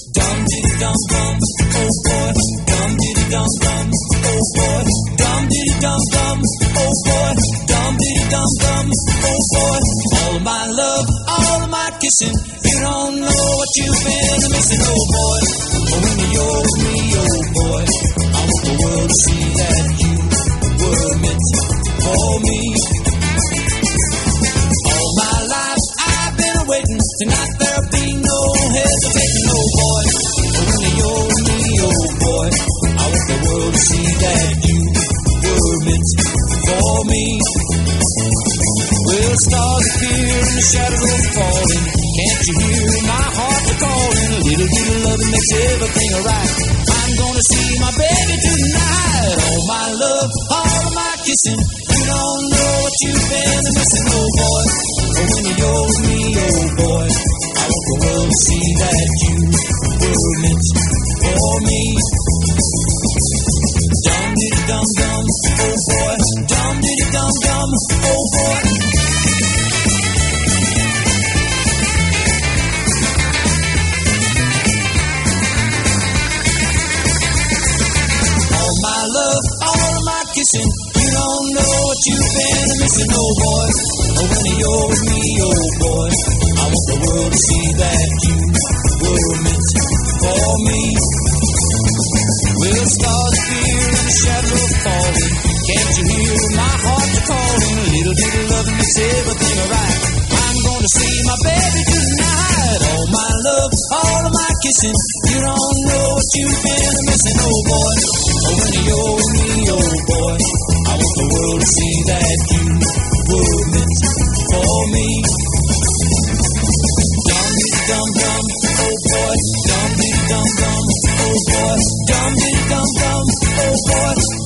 Dum diddy dum dum, oh boy. Dum diddy dum dum, oh boy. Dum diddy dum dum, oh boy. Dum diddy dum dum, oh boy. All of my love, all of my kissing. You don't know what you've been missing, oh boy. When you're with me, oh boy, I want the world to see that you were meant for me. All my life I've been waiting. Tonight there'll be no hesitating, oh boy. When you're with me, oh boy, I want the world to see that you were meant for me. Well, stars appear and the shadows are falling. Can't you hear my heart calling? A little bit of love makes everything alright. I'm gonna see my baby tonight. All my love, all of my kissing. You don't know what you've been missing, oh boy. When you're with me, oh boy, I want the world to see that you were meant for me. Dum diddy dum dum, oh boy. Dum diddy dum dum, oh boy. All my love, all of my kissing. You don't know what you've been missing, oh boy. When you're with me, oh boy, I want the world to see that you were meant for me. Well, stars appear and the shadows are falling. Can't you hear my heart calling? A little bit of love makes everything alright. I'm gonna see my baby tonight. All my love, all of my kissing. You don't know what you've been missing, oh boy. When you're with me, oh boy, I want the world to see that you were meant for me. Dum diddy dum dum, oh boy. Dum diddy dum dum, oh boy. Dum diddy dum dum, oh boy.